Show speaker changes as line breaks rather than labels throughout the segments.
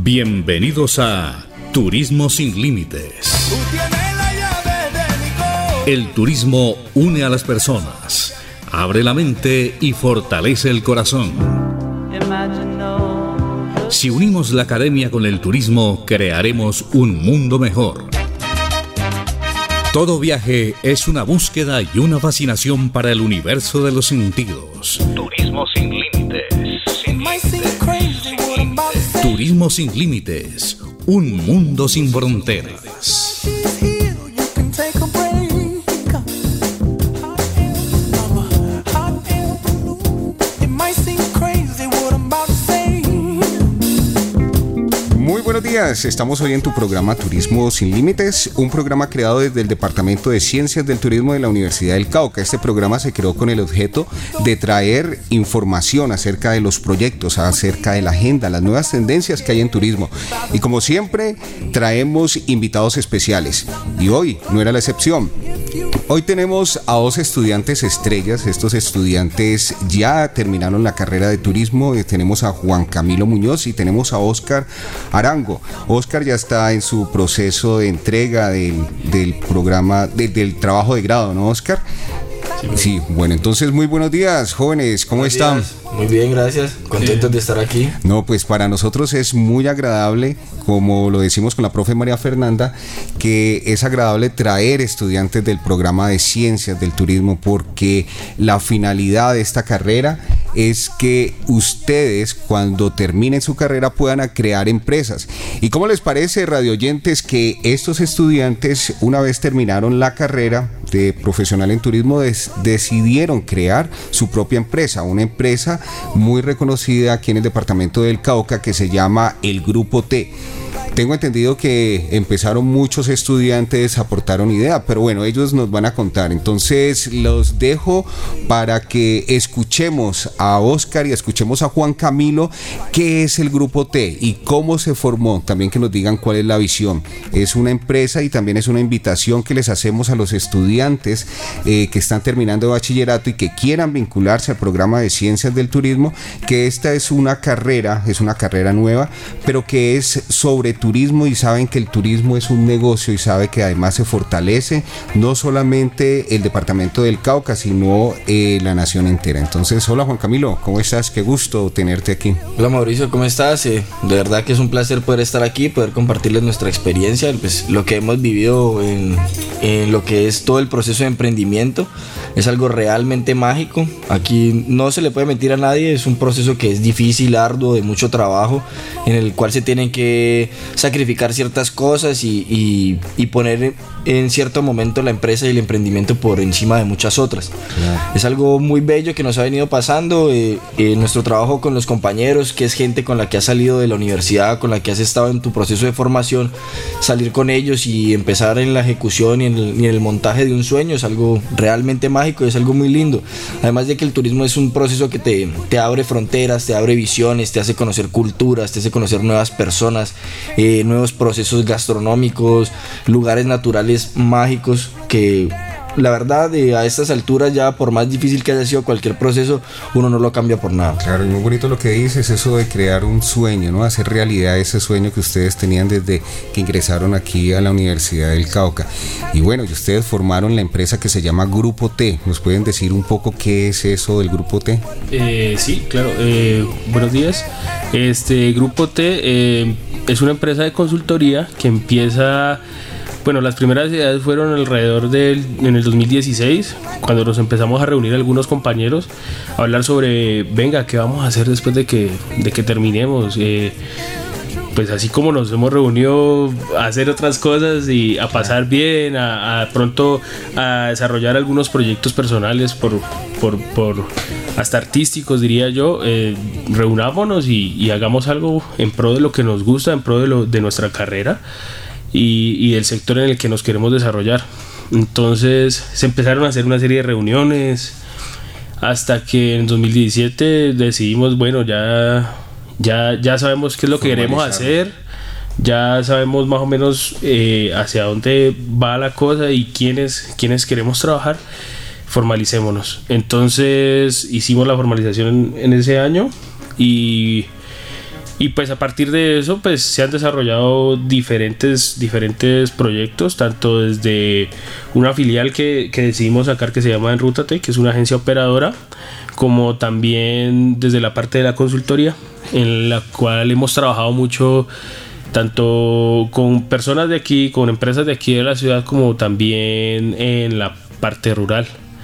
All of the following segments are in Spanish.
Bienvenidos a Turismo Sin Límites. El turismo une a las personas, abre la mente y fortalece el corazón. Si unimos la academia con el turismo, crearemos un mundo mejor. Todo viaje es una búsqueda y una fascinación para el universo de los sentidos. Turismo sin límites. Turismo sin límites. Un mundo sin fronteras.
Buenos días, estamos hoy en tu programa Turismo Sin Límites, un programa creado desde el Departamento de Ciencias del Turismo de la Universidad del Cauca. Este programa se creó con el objeto de traer información acerca de los proyectos, acerca de la agenda, las nuevas tendencias que hay en turismo. Y como siempre, traemos invitados especiales. Y hoy no era la excepción. Hoy tenemos a dos estudiantes estrellas. Estos estudiantes ya terminaron la carrera de turismo. Tenemos a Juan Camilo Muñoz y tenemos a Oscar Arango. Oscar ya está en su proceso de entrega del programa, del trabajo de grado, ¿no, Oscar? Sí, bueno, entonces muy buenos días, jóvenes, ¿cómo están?
Muy bien, gracias, contentos de estar aquí.
No, pues para nosotros es muy agradable, como lo decimos con la profe María Fernanda, que es agradable traer estudiantes del programa de Ciencias del Turismo, porque la finalidad de esta carrera es que ustedes, cuando terminen su carrera, puedan crear empresas. ¿Y cómo les parece, radioyentes, que estos estudiantes, una vez terminaron la carrera de profesional en turismo, decidieron crear su propia empresa, una empresa muy reconocida aquí en el departamento del Cauca que se llama el Grupo T? Tengo entendido que empezaron muchos estudiantes, aportaron idea, pero bueno, ellos nos van a contar. Entonces los dejo para que escuchemos a Oscar y escuchemos a Juan Camilo qué es el Grupo T y cómo se formó. También que nos digan cuál es la visión. Es una empresa y también es una invitación que les hacemos a los estudiantes que están terminando bachillerato y que quieran vincularse al programa de Ciencias del Turismo, que esta es una carrera nueva, pero que es sobre turismo, y saben que el turismo es un negocio y sabe que además se fortalece no solamente el departamento del Cauca, sino la nación entera. Entonces, hola Juan Camilo, ¿cómo estás? Qué gusto tenerte aquí.
Hola Mauricio, ¿cómo estás? De verdad que es un placer poder estar aquí, poder compartirles nuestra experiencia, pues lo que hemos vivido en lo que es todo el proceso de emprendimiento. Es algo realmente mágico. Aquí no se le puede mentir a nadie, es un proceso que es difícil, arduo, de mucho trabajo, en el cual se tienen que sacrificar ciertas cosas y poner en cierto momento la empresa y el emprendimiento por encima de muchas otras. Claro. Es algo muy bello que nos ha venido pasando. Nuestro trabajo con los compañeros, que es gente con la que has salido de la universidad, con la que has estado en tu proceso de formación, salir con ellos y empezar en la ejecución y en el montaje de un sueño es algo realmente mágico. Es algo muy lindo, además de que el turismo es un proceso que te abre fronteras, te abre visiones, te hace conocer culturas, te hace conocer nuevas personas, nuevos procesos gastronómicos, lugares naturales mágicos que la verdad a estas alturas, ya por más difícil que haya sido cualquier proceso, uno no lo cambia por nada.
Claro, y muy bonito lo que dices, eso de crear un sueño, ¿no? Hacer realidad ese sueño que ustedes tenían desde que ingresaron aquí a la Universidad del Cauca. Y bueno, y ustedes formaron la empresa que se llama Grupo T. ¿Nos pueden decir un poco qué es eso del Grupo T?
Sí, claro. Buenos días. Grupo T es una empresa de consultoría que empieza... Bueno, las primeras ideas fueron alrededor en el 2016, cuando nos empezamos a reunir algunos compañeros a hablar sobre, venga, ¿qué vamos a hacer después de que terminemos? Pues así como nos hemos reunido a hacer otras cosas y a pasar bien, a pronto a desarrollar algunos proyectos personales por hasta artísticos, diría yo. Reunámonos y hagamos algo en pro de lo que nos gusta, en pro de nuestra carrera y del sector en el que nos queremos desarrollar. Entonces se empezaron a hacer una serie de reuniones hasta que en 2017 decidimos, bueno, ya sabemos qué es lo que queremos hacer, ya sabemos más o menos hacia dónde va la cosa y quiénes queremos trabajar, formalicémonos. Entonces hicimos la formalización en ese año y Y pues a partir de eso pues se han desarrollado diferentes proyectos, tanto desde una filial que decidimos sacar que se llama Enrútate, que es una agencia operadora, como también desde la parte de la consultoría, en la cual hemos trabajado mucho tanto con personas de aquí, con empresas de aquí de la ciudad, como también en la parte rural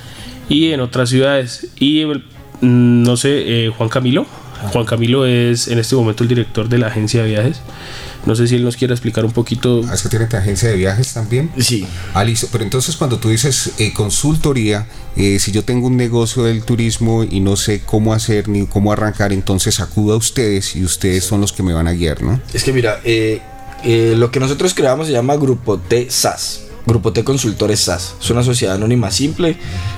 y en otras ciudades. Y no sé, Juan Camilo es en este momento el director de la agencia de viajes. No sé si él nos quiere explicar un poquito.
¿Es que tienen agencia de viajes también?
Sí.
Listo. Pero entonces cuando tú dices consultoría, si yo tengo un negocio del turismo y no sé cómo hacer ni cómo arrancar, entonces acudo a ustedes y ustedes son los que me van a guiar, ¿no?
Es que mira, lo que nosotros creamos se llama Grupo T SAS. Grupo T Consultores SAS. Es una sociedad anónima simple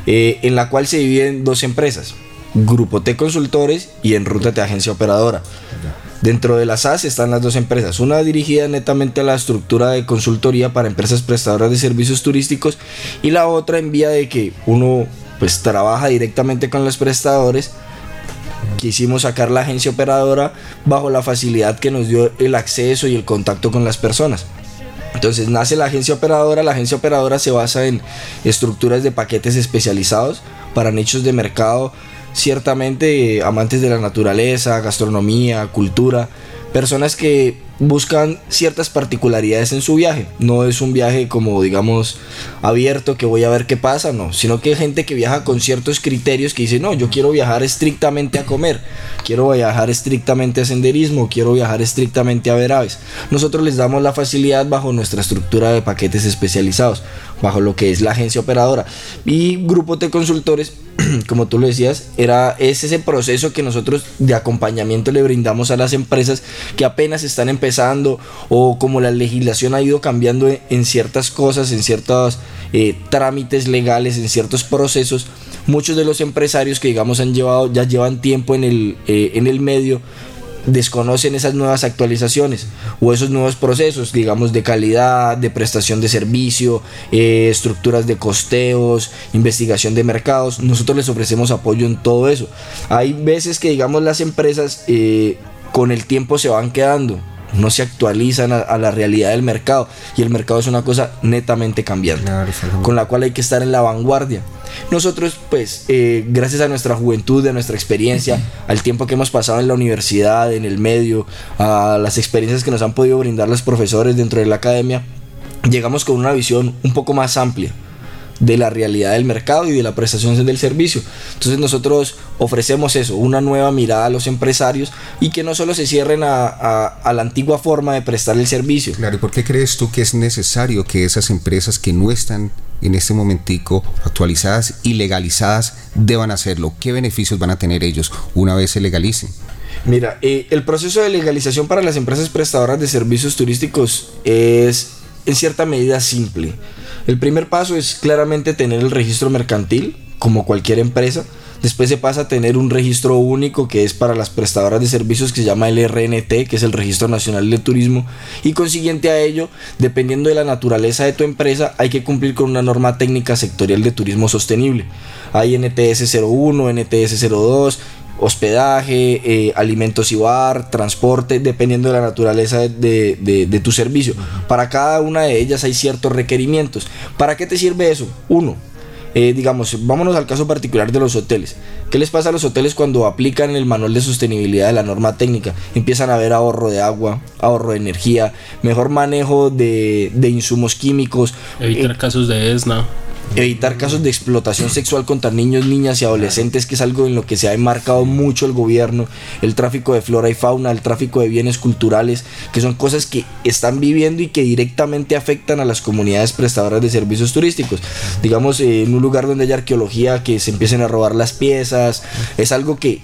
en la cual se dividen dos empresas. Grupo T Consultores y Enrútate Agencia Operadora. Dentro de la SAS están las dos empresas, una dirigida netamente a la estructura de consultoría para empresas prestadoras de servicios turísticos y la otra en vía de que uno pues trabaja directamente con los prestadores. Quisimos sacar la agencia operadora bajo la facilidad que nos dio el acceso y el contacto con las personas. Entonces nace la agencia operadora se basa en estructuras de paquetes especializados para nichos de mercado, ciertamente amantes de la naturaleza, gastronomía, cultura, personas que buscan ciertas particularidades en su viaje. No es un viaje como digamos abierto que voy a ver qué pasa, no, sino que hay gente que viaja con ciertos criterios que dice no, yo quiero viajar estrictamente a comer, quiero viajar estrictamente a senderismo, quiero viajar estrictamente a ver aves. Nosotros les damos la facilidad bajo nuestra estructura de paquetes especializados, bajo lo que es la agencia operadora. Y Grupo T Consultores, como tú lo decías, es ese proceso que nosotros de acompañamiento le brindamos a las empresas que apenas están empezando, o como la legislación ha ido cambiando en ciertas cosas, en ciertos trámites legales, en ciertos procesos. Muchos de los empresarios que digamos ya llevan tiempo en el medio desconocen esas nuevas actualizaciones o esos nuevos procesos, digamos, de calidad, de prestación de servicio, estructuras de costeos, investigación de mercados. Nosotros les ofrecemos apoyo en todo eso. Hay veces que digamos las empresas con el tiempo se van quedando, no se actualizan a la realidad del mercado, y el mercado es una cosa netamente cambiante, con la cual hay que estar en la vanguardia. Nosotros pues gracias a nuestra juventud, a nuestra experiencia, al tiempo que hemos pasado en la universidad, en el medio, a las experiencias que nos han podido brindar los profesores dentro de la academia, llegamos con una visión un poco más amplia de la realidad del mercado y de la prestación del servicio. Entonces nosotros ofrecemos eso, una nueva mirada a los empresarios, y que no solo se cierren a la antigua forma de prestar el servicio.
Claro, ¿y por qué crees tú que es necesario que esas empresas que no están en este momentico actualizadas y legalizadas deban hacerlo? ¿Qué beneficios van a tener ellos una vez se legalicen?
Mira, el proceso de legalización para las empresas prestadoras de servicios turísticos es en cierta medida simple. El primer paso es claramente tener el registro mercantil, como cualquier empresa. Después se pasa a tener un registro único que es para las prestadoras de servicios, que se llama el RNT, que es el Registro Nacional de Turismo, y consiguiente a ello, dependiendo de la naturaleza de tu empresa, hay que cumplir con una norma técnica sectorial de turismo sostenible. Hay NTS 01, NTS 02, hospedaje, alimentos y bar, transporte, dependiendo de la naturaleza de tu servicio. Para cada una de ellas hay ciertos requerimientos. ¿Para qué te sirve eso? Uno, digamos, vámonos al caso particular de los hoteles. ¿Qué les pasa a los hoteles cuando aplican el manual de sostenibilidad de la norma técnica? Empiezan a ver ahorro de agua, ahorro de energía, mejor manejo de insumos químicos,
evitar casos de ESNA,
evitar casos de explotación sexual contra niños, niñas y adolescentes, que es algo en lo que se ha enmarcado mucho el gobierno, el tráfico de flora y fauna, el tráfico de bienes culturales, que son cosas que están viviendo y que directamente afectan a las comunidades prestadoras de servicios turísticos. Digamos, en un lugar donde hay arqueología, que se empiecen a robar las piezas, es algo que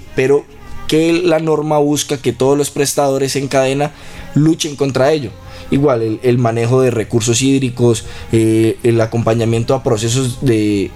la norma busca que todos los prestadores en cadena luchen contra ello. Igual el manejo de recursos hídricos, el acompañamiento a procesos de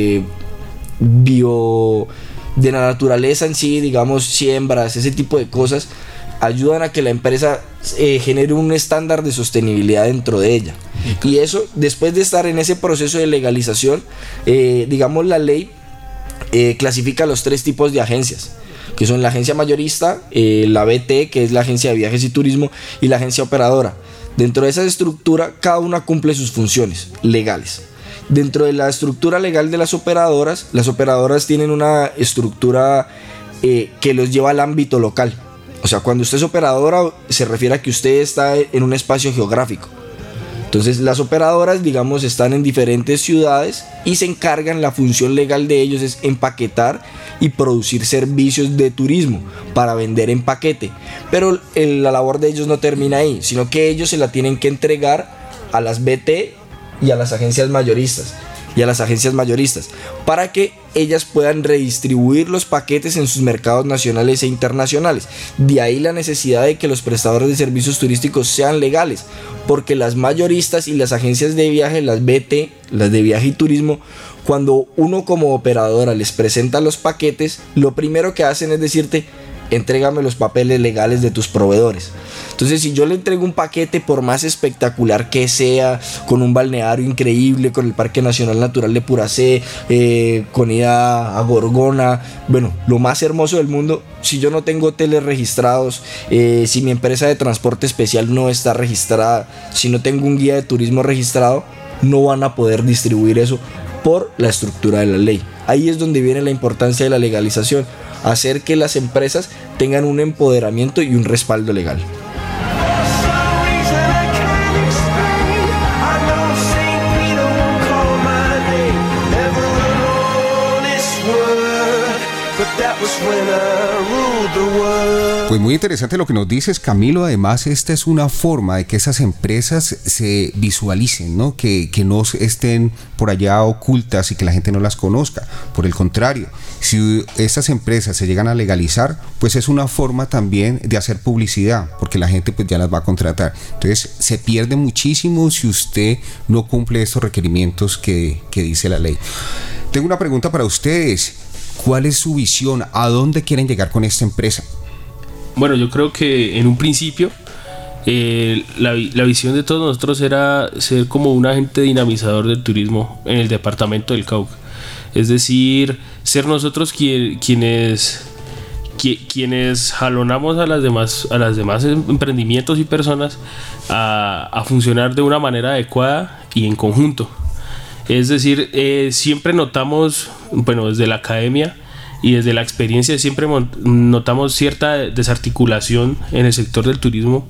la naturaleza en sí, digamos siembras, ese tipo de cosas ayudan a que la empresa genere un estándar de sostenibilidad dentro de ella. Y eso, después de estar en ese proceso de legalización, digamos la ley clasifica los tres tipos de agencias. que son la agencia mayorista, la BT, que es la agencia de viajes y turismo, y la agencia operadora. Dentro de esa estructura, cada una cumple sus funciones legales. Dentro de la estructura legal de las operadoras tienen una estructura que los lleva al ámbito local. O sea, cuando usted es operadora, se refiere a que usted está en un espacio geográfico. Entonces, las operadoras, digamos, están en diferentes ciudades y se encargan, la función legal de ellos es empaquetar y producir servicios de turismo para vender en paquete. Pero la labor de ellos no termina ahí, sino que ellos se la tienen que entregar a las BT y a las agencias mayoristas para que ellas puedan redistribuir los paquetes en sus mercados nacionales e internacionales. De ahí la necesidad de que los prestadores de servicios turísticos sean legales, porque las mayoristas y las agencias de viaje, las BT, las de viaje y turismo, cuando uno como operadora les presenta los paquetes, lo primero que hacen es decirte: entrégame los papeles legales de tus proveedores. Entonces, si yo le entrego un paquete, por más espectacular que sea, con un balneario increíble, con el Parque Nacional Natural de Puracé, con ida a Gorgona, bueno, lo más hermoso del mundo, si yo no tengo hoteles registrados, si mi empresa de transporte especial no está registrada, si no tengo un guía de turismo registrado, no van a poder distribuir eso por la estructura de la ley. Ahí es donde viene la importancia de la legalización, hacer que las empresas tengan un empoderamiento y un respaldo legal.
Pues muy interesante lo que nos dices, Camilo. Además, esta es una forma de que esas empresas se visualicen, ¿no? Que no estén por allá ocultas y que la gente no las conozca. Por el contrario, si estas empresas se llegan a legalizar, pues es una forma también de hacer publicidad, porque la gente pues ya las va a contratar. Entonces se pierde muchísimo si usted no cumple estos requerimientos que dice la ley. Tengo una pregunta para ustedes. ¿Cuál es su visión? ¿A dónde quieren llegar con esta empresa?
Bueno, yo creo que en un principio la visión de todos nosotros era ser como un agente dinamizador del turismo en el departamento del Cauca. Es decir, ser nosotros quienes jalonamos a las demás emprendimientos y personas a funcionar de una manera adecuada y en conjunto. Es decir, siempre notamos, bueno, desde la academia y desde la experiencia siempre notamos cierta desarticulación en el sector del turismo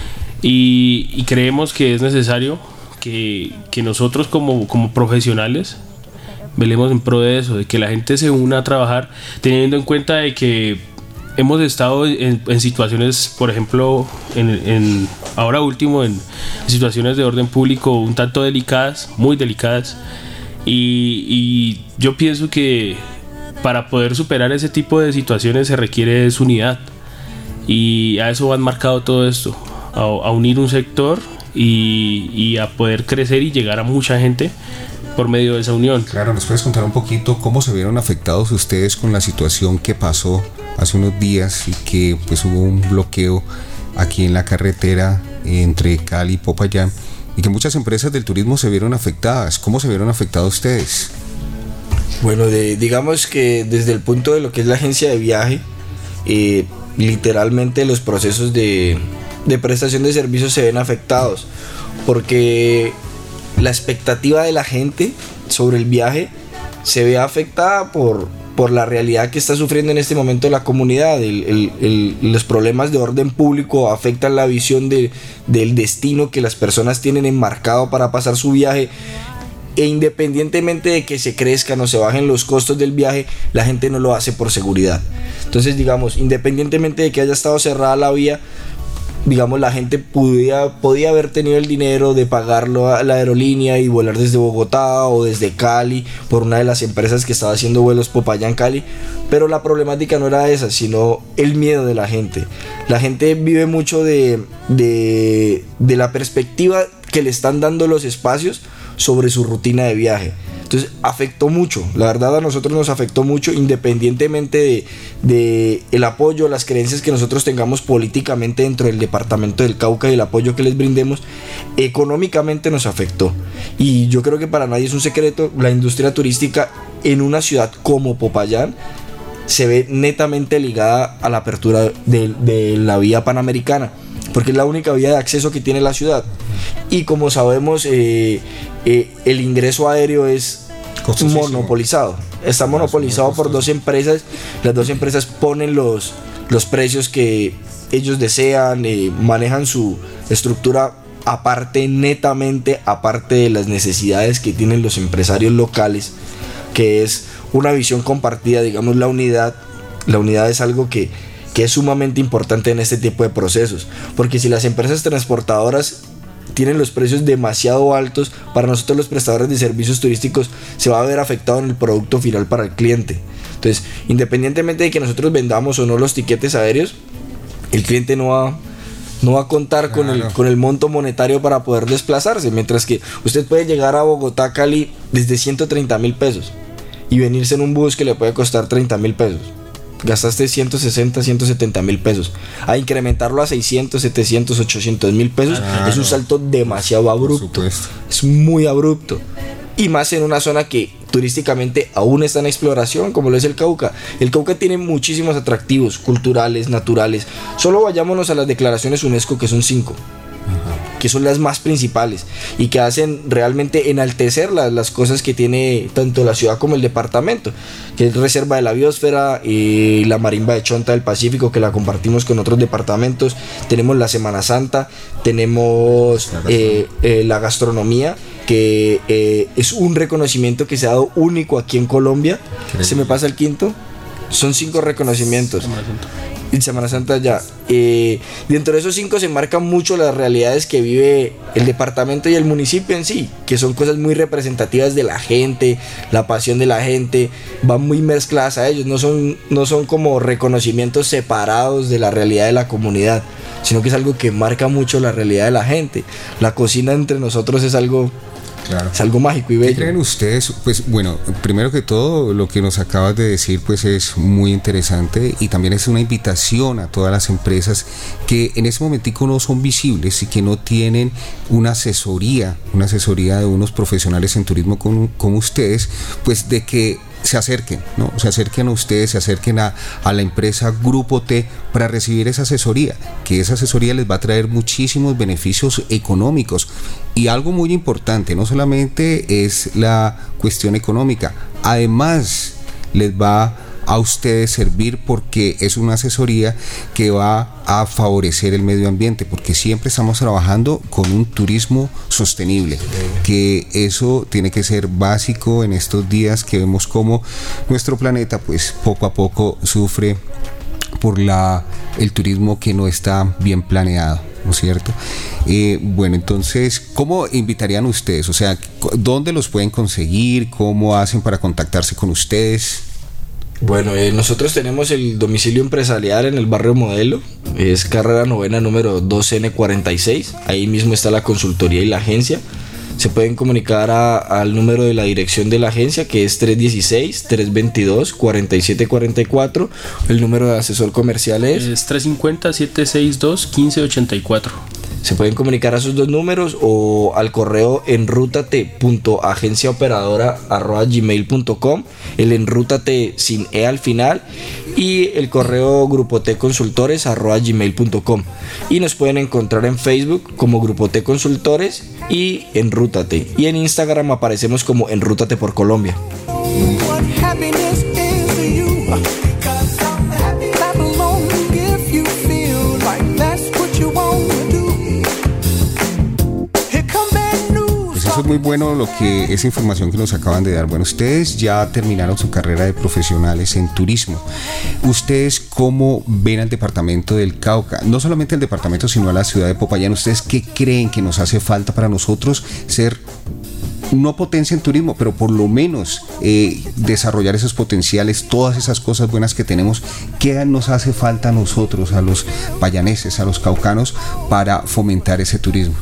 y creemos que es necesario que nosotros como profesionales velemos en pro de eso, de que la gente se una a trabajar, teniendo en cuenta de que hemos estado en situaciones, por ejemplo, ahora último, en situaciones de orden público un tanto delicadas, muy delicadas, y yo pienso que para poder superar ese tipo de situaciones se requiere es unidad, y a eso van marcado todo esto, a unir un sector y a poder crecer y llegar a mucha gente por medio de esa unión.
Claro, ¿nos puedes contar un poquito cómo se vieron afectados ustedes con la situación que pasó hace unos días y que pues hubo un bloqueo aquí en la carretera entre Cali y Popayán y que muchas empresas del turismo se vieron afectadas? ¿Cómo se vieron afectados ustedes?
Bueno, digamos que desde el punto de lo que es la agencia de viaje, literalmente los procesos de prestación de servicios se ven afectados porque la expectativa de la gente sobre el viaje se ve afectada por la realidad que está sufriendo en este momento la comunidad. Los problemas de orden público afectan la visión del destino que las personas tienen enmarcado para pasar su viaje, e independientemente de que se crezcan o se bajen los costos del viaje, la gente no lo hace por seguridad. Entonces, digamos, independientemente de que haya estado cerrada la vía, digamos, la gente podía haber tenido el dinero de pagarlo a la aerolínea y volar desde Bogotá o desde Cali por una de las empresas que estaba haciendo vuelos Popayán-Cali, pero la problemática no era esa, sino el miedo de la gente. La gente vive mucho de la perspectiva que le están dando los espacios sobre su rutina de viaje. Entonces afectó mucho, la verdad a nosotros nos afectó mucho, independientemente de el apoyo, las creencias que nosotros tengamos políticamente dentro del departamento del Cauca y el apoyo que les brindemos, económicamente nos afectó. Y yo creo que para nadie es un secreto, la industria turística en una ciudad como Popayán se ve netamente ligada a la apertura de la vía panamericana, porque es la única vía de acceso que tiene la ciudad. Y como sabemos, el ingreso aéreo es monopolizado. Está monopolizado por dos empresas. Las dos empresas ponen los precios que ellos desean, manejan su estructura aparte, netamente aparte de las necesidades que tienen los empresarios locales, que es una visión compartida. Digamos, la unidad es algo que es sumamente importante en este tipo de procesos, porque si las empresas transportadoras tienen los precios demasiado altos, para nosotros los prestadores de servicios turísticos se va a ver afectado en el producto final para el cliente. Entonces, independientemente de que nosotros vendamos o no los tiquetes aéreos, el cliente no va a contar con el monto monetario para poder desplazarse, mientras que usted puede llegar a Bogotá, Cali desde 130.000 pesos y venirse en un bus que le puede costar 30.000 pesos. Gastaste 160, 170.000 pesos. A incrementarlo a 600, 700, 800.000 pesos, es un salto demasiado abrupto. Es muy abrupto. Y más en una zona que turísticamente aún está en exploración, como lo es el Cauca. El Cauca tiene muchísimos atractivos culturales, naturales. Solo vayámonos a las declaraciones UNESCO, que son 5. Que son las más principales y que hacen realmente enaltecer las cosas que tiene tanto la ciudad como el departamento, que es Reserva de la Biosfera, la Marimba de Chonta del Pacífico, que la compartimos con otros departamentos. Tenemos la Semana Santa, tenemos la gastronomía, que es un reconocimiento que se ha dado único aquí en Colombia. Se me pasa el quinto. Son 5 reconocimientos. Semana Santa ya. Dentro de esos 5 se marcan mucho las realidades que vive el departamento y el municipio en sí, que son cosas muy representativas de la gente, la pasión de la gente, van muy mezcladas a ellos, no son como reconocimientos separados de la realidad de la comunidad, sino que es algo que marca mucho la realidad de la gente. La cocina entre nosotros es algo... Claro. Es algo mágico y bello.
¿Qué creen ustedes? Pues bueno, primero que todo, lo que nos acabas de decir pues es muy interesante, y también es una invitación a todas las empresas que en ese momentico no son visibles y que no tienen una asesoría de unos profesionales en turismo como ustedes, pues de que se acerquen, ¿no? Se acerquen a ustedes, se acerquen a la empresa Grupo T para recibir esa asesoría, que esa asesoría les va a traer muchísimos beneficios económicos. Y algo muy importante, no solamente es la cuestión económica, además les va a ustedes servir porque es una asesoría que va a favorecer el medio ambiente, porque siempre estamos trabajando con un turismo sostenible, que eso tiene que ser básico en estos días que vemos cómo nuestro planeta pues poco a poco sufre por el turismo que no está bien planeado, ¿no es cierto? Bueno, entonces, ¿cómo invitarían ustedes? O sea, ¿dónde los pueden conseguir? ¿Cómo hacen para contactarse con ustedes?
Bueno, nosotros tenemos el domicilio empresarial en el barrio Modelo, es carrera novena número 2N46, ahí mismo está la consultoría y la agencia. Se pueden comunicar al número de la dirección de la agencia, que es 316-322-4744. El número de asesor comercial es
350-762-1584.
Se pueden comunicar a esos 2 números o al correo enrutate.agenciaoperadora@gmail.com, el enrutate sin E al final, y el correo grupotconsultores@gmail.com. Y nos pueden encontrar en Facebook como Grupo T Consultores y Enrútate. Y en Instagram aparecemos como Enrútate por Colombia.
Eso es muy bueno, esa información que nos acaban de dar. Bueno, ustedes ya terminaron su carrera de profesionales en turismo. ¿Ustedes cómo ven al departamento del Cauca? No solamente el departamento, sino a la ciudad de Popayán. ¿Ustedes qué creen que nos hace falta para nosotros ser, no potencia en turismo, pero por lo menos desarrollar esos potenciales, todas esas cosas buenas que tenemos? ¿Qué nos hace falta a nosotros, a los payaneses, a los caucanos, para fomentar ese turismo?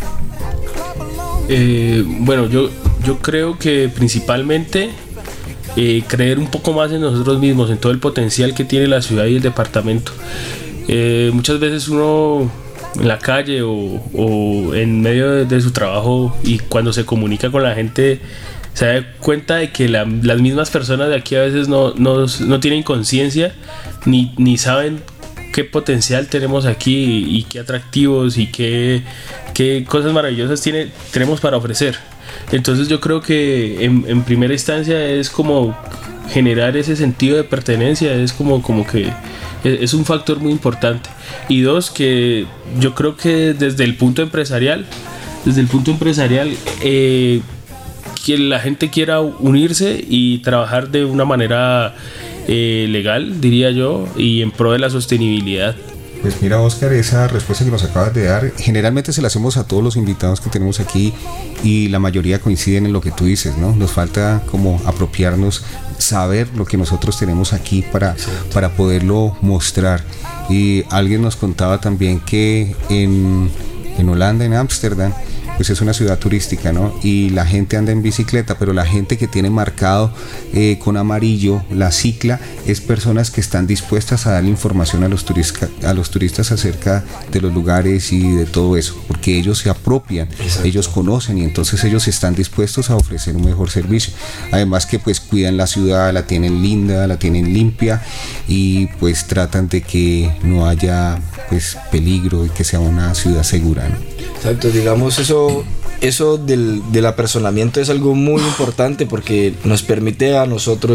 Bueno, yo creo que principalmente creer un poco más en nosotros mismos, en todo el potencial que tiene la ciudad y el departamento. Muchas veces uno en la calle o en medio de su trabajo, y cuando se comunica con la gente se da cuenta de que las mismas personas de aquí a veces no tienen conciencia ni saben qué potencial tenemos aquí y qué atractivos y qué cosas maravillosas tenemos para ofrecer. Entonces yo creo que en primera instancia es como generar ese sentido de pertenencia, es como que es un factor muy importante. Y dos, que yo creo que desde el punto empresarial, que la gente quiera unirse y trabajar de una manera legal, diría yo, y en pro de la sostenibilidad.
Pues mira, Oscar, esa respuesta que nos acabas de dar, generalmente se la hacemos a todos los invitados que tenemos aquí y la mayoría coinciden en lo que tú dices, ¿no? Nos falta como apropiarnos, saber lo que nosotros tenemos aquí para poderlo mostrar. Y alguien nos contaba también que en Holanda, en Ámsterdam, pues es una ciudad turística, ¿no? Y la gente anda en bicicleta, pero la gente que tiene marcado con amarillo la cicla es personas que están dispuestas a darle información a los turistas acerca de los lugares y de todo eso, porque ellos se apropian, ellos conocen y entonces ellos están dispuestos a ofrecer un mejor servicio. Además que pues cuidan la ciudad, la tienen linda, la tienen limpia y pues tratan de que no haya pues peligro y que sea una ciudad segura, ¿no?
Exacto, digamos eso del apersonamiento es algo muy importante porque nos permite a nosotros,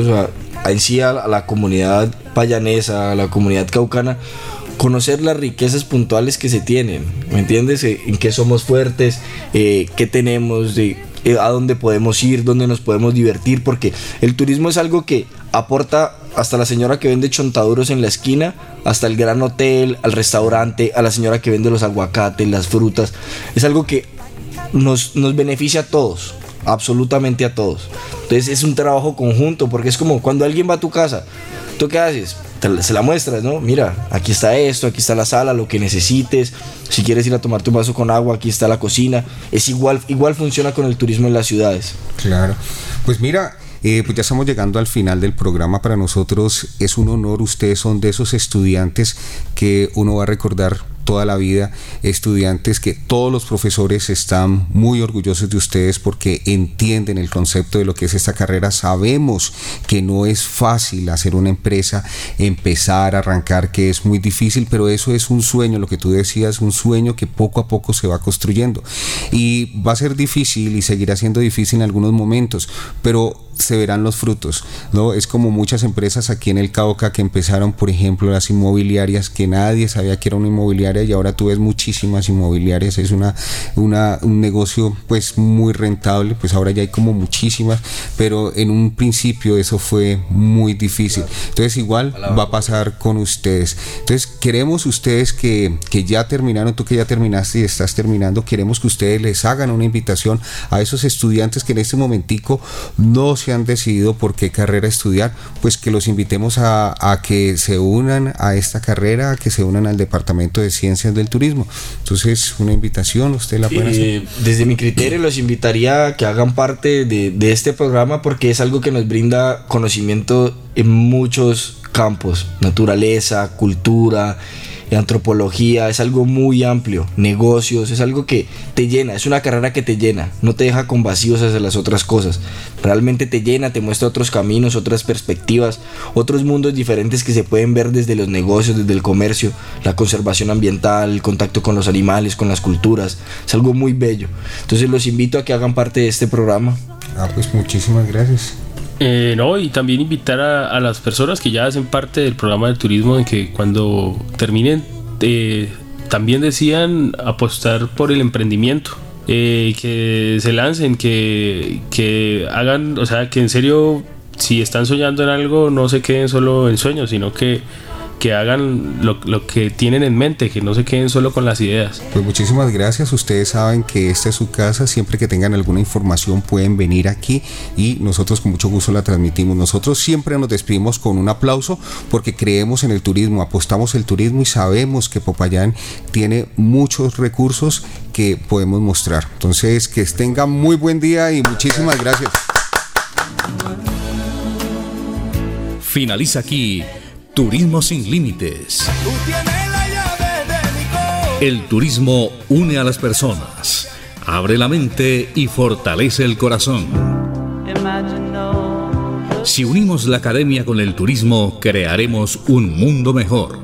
a la comunidad payanesa, a la comunidad caucana, conocer las riquezas puntuales que se tienen, ¿me entiendes? En qué somos fuertes, qué tenemos, a dónde podemos ir, dónde nos podemos divertir, porque el turismo es algo que aporta hasta la señora que vende chontaduros en la esquina, hasta el gran hotel, al restaurante, a la señora que vende los aguacates, las frutas. Es algo que nos beneficia a todos, absolutamente a todos. Entonces es un trabajo conjunto, porque es como cuando alguien va a tu casa, ¿tú qué haces? Se la muestras, ¿no? Mira, aquí está esto, aquí está la sala, lo que necesites. Si quieres ir a tomarte un vaso con agua, aquí está la cocina. Es igual funciona con el turismo en las ciudades.
Claro. Pues mira, pues ya estamos llegando al final del programa. Para nosotros es un honor. Ustedes son de esos estudiantes que uno va a recordar toda la vida, estudiantes que todos los profesores están muy orgullosos de ustedes porque entienden el concepto de lo que es esta carrera. Sabemos que no es fácil hacer una empresa, empezar, arrancar, que es muy difícil, pero eso es un sueño, lo que tú decías, un sueño que poco a poco se va construyendo y va a ser difícil y seguirá siendo difícil en algunos momentos, pero se verán los frutos, ¿no? Es como muchas empresas aquí en el Cauca que empezaron, por ejemplo, las inmobiliarias, que nadie sabía que era una inmobiliaria y ahora tú ves muchísimas inmobiliarias. Es un negocio pues muy rentable, pues ahora ya hay como muchísimas, pero en un principio eso fue muy difícil. Entonces igual va a pasar con ustedes. Entonces queremos ustedes que ya terminaron, tú que ya terminaste y estás terminando, queremos que ustedes les hagan una invitación a esos estudiantes que en este momentico no se han decidido por qué carrera estudiar, pues que los invitemos a que se unan a esta carrera, a que se unan al Departamento de Ciencias del Turismo. Entonces, una invitación, ¿usted la puede hacer?
Desde mi criterio los invitaría a que hagan parte de este programa porque es algo que nos brinda conocimiento en muchos campos, naturaleza, cultura, antropología, es algo muy amplio, negocios, es algo que te llena, es una carrera que te llena, no te deja con vacíos hacia las otras cosas, realmente te llena, te muestra otros caminos, otras perspectivas, otros mundos diferentes que se pueden ver desde los negocios, desde el comercio, la conservación ambiental, el contacto con los animales, con las culturas, es algo muy bello. Entonces los invito a que hagan parte de este programa.
Pues muchísimas gracias.
Y también invitar a las personas que ya hacen parte del programa de turismo, en que cuando terminen también decían apostar por el emprendimiento, que se lancen, que hagan, o sea, que en serio, si están soñando en algo, no se queden solo en sueños, sino que hagan lo que tienen en mente, que no se queden solo con las ideas.
Pues muchísimas gracias. Ustedes saben que esta es su casa. Siempre que tengan alguna información pueden venir aquí y nosotros con mucho gusto la transmitimos. Nosotros siempre nos despedimos con un aplauso porque creemos en el turismo, apostamos el turismo y sabemos que Popayán tiene muchos recursos que podemos mostrar. Entonces, que tengan muy buen día y muchísimas gracias.
Finaliza aquí Turismo sin Límites. El turismo une a las personas, abre la mente y fortalece el corazón. Si unimos la academia con el turismo, crearemos un mundo mejor.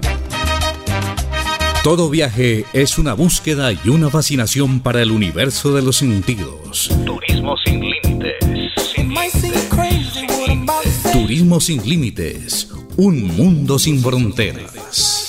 Todo viaje es una búsqueda y una fascinación para el universo de los sentidos. Turismo sin límites. Turismo sin límites. Un mundo sin fronteras.